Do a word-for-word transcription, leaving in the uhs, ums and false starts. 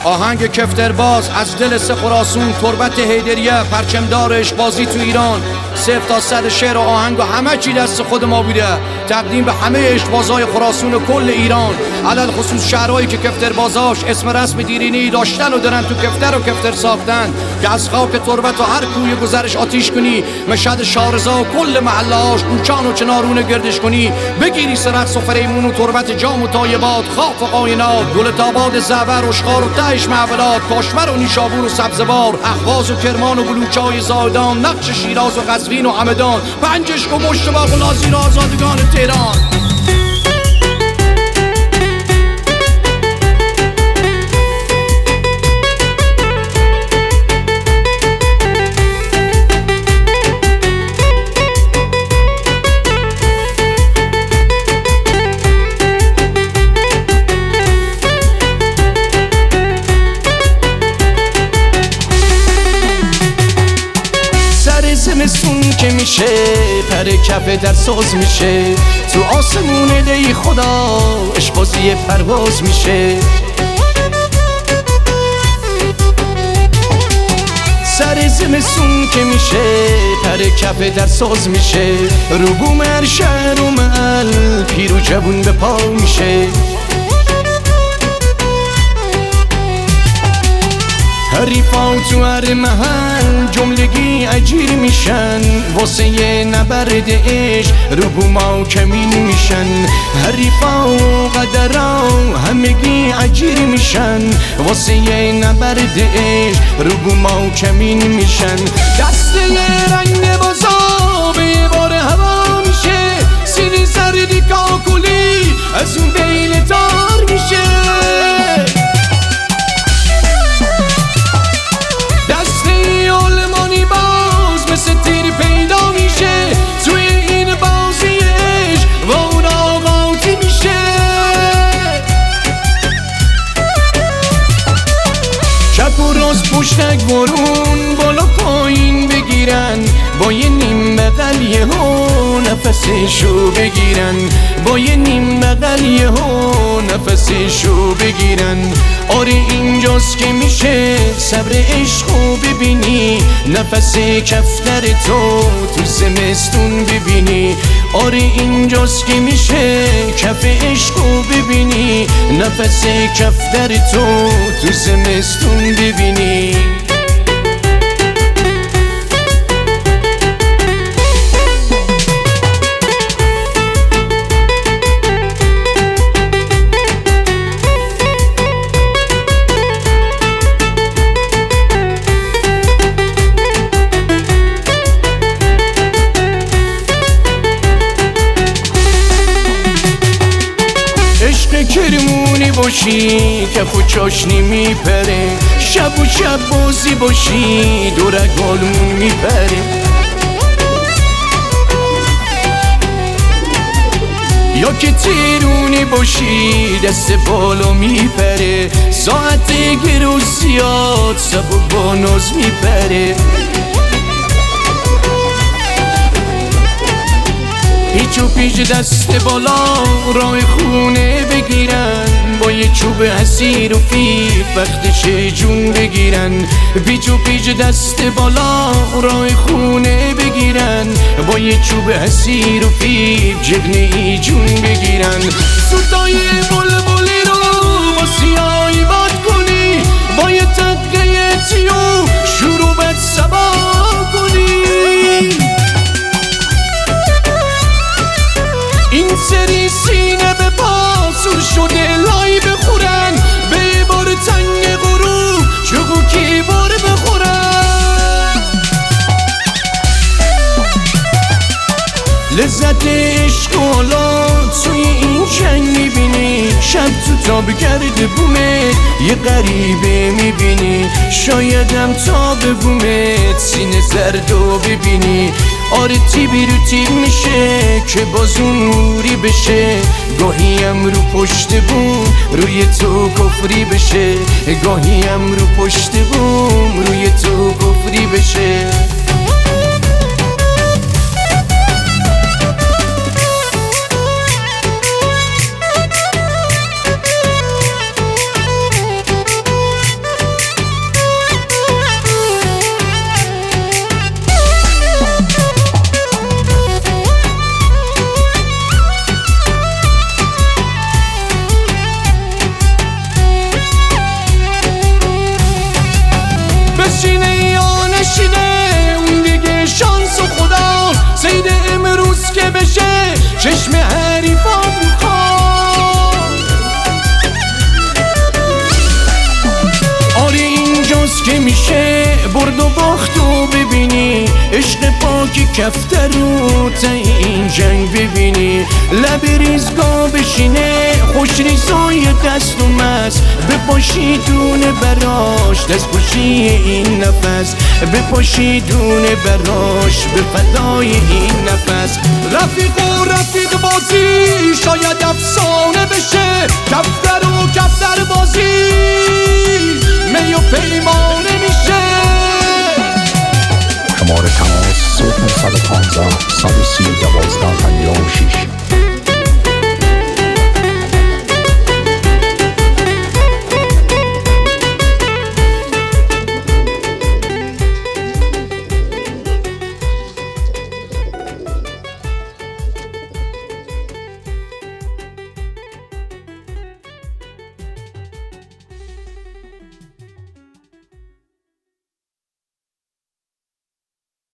آهنگ کفترباز از دل سه خراسون، تربت حیدریه، پرچمدارش بازی تو ایران. صفر تا صد شعر و آهنگ و همه چی دست خود ما بوده. تقدیم به همه عشقبازای خراسون و کل ایران، علل خصوص شهرهایی که کفتربازاش اسم رسم دیرینی داشتن و دارن تو کفتر و کفتر ساختن، که از خاک تربت و هر کوی گذرش آتیش کنی، مشهد شارزا و کل محلهاش کوچان و چنارون گردش کنی، بگیری سرقص و فریمون و تربت جام و طایبات، خاف و قاینات، دولت‌آباد، زعفر و اشخار و تهش معبلات، کاشمر و نیشابور و سبزوار، اهواز و کرمان و بلوچای زاهدان، نقش شیراز و قزوین و همدان، پنجشک و مشتبه و نازین و آزادگان تهران. زمستون که میشه پر کف در ساز میشه، تو آسمون دی خدا اشبازی پرواز میشه. سر زمستون که میشه پر کف در ساز میشه، رو بوم هر شهر و محل پیر و جوون به پا میشه. حریفا تو هر محل جملگی اجیر میشن، واسه نبرد عشق رو بوما کمین میشن. حریفا و قدرا همگی اجیر میشن، واسه نبرد عشق رو بوما کمین میشن. دسته رنگ بازا به بار هوا میشه، سینی زردی کاکولی از اون بیل تار میشه. پشتک ورون بالا پایین بگیرن، با یه نیم بغل یه ها نفسشو بگیرن، با یه نیم بغل یه ها نفسشو بگیرن. آره اینجاست که میشه صبر عشقو ببینی، نفس کفتر تو تو زمستون ببینی. آره اینجاست که میشه کف عشقو ببینی، نفس کفتر تو تو زمستون ببینی. کرمونی باشی کف و چاشنی میپره، شب و شب بازی باشی دور گالمون میپره. یا که تیرونی باشی دست بالا میپره، ساعت گرو زیاد سبو با ناز میپره. پیچ و پیچ دست بالا راه خونه بگیرن، با یه چوب حسیر و فیب وقتش جون بگیرن. پیچ و پیچ دست بالا راه خونه بگیرن، با یه چوب حسیر و فیب جبنه جون بگیرن. سوتای بلبلی رو با سیاهی باد کنی، با یه تقیه تیو شروبت سبا کنی. این سری سینه به پاسور شده لای بخورن، به بار تنگ غروب چقوکی بار بخورن. لذت عشق و حالا توی این جنگ میبینی، شب تو تاب گرد بومت یه غریبه میبینی. شایدم تا به بومت سینه زردو ببینی. آره تیبی رو تیب میشه که باز اون نوری بشه، گاهی هم رو پشت بوم روی تو کفری بشه، گاهی هم رو پشت بوم روی تو کفری بشه. چشم حریفان بخواد. آره اینجاست که میشه برد و باختو ببینی، عشق پاکی کفتر رو تا این جنگ ببینی. لب ریزگاه بشینه خوش ریزای دست و مست، بپاشی دونه براش دست خوشی این نفس، بپاشی دونه براش به فدای این نفس. رفیق و رفیق بازی شاید افسانه بشه، کفتر و کفتر بازی می و پیمانه میشه. شماره تماس صفر صد و پانزده صد و سی دوازده پنجاه و شش.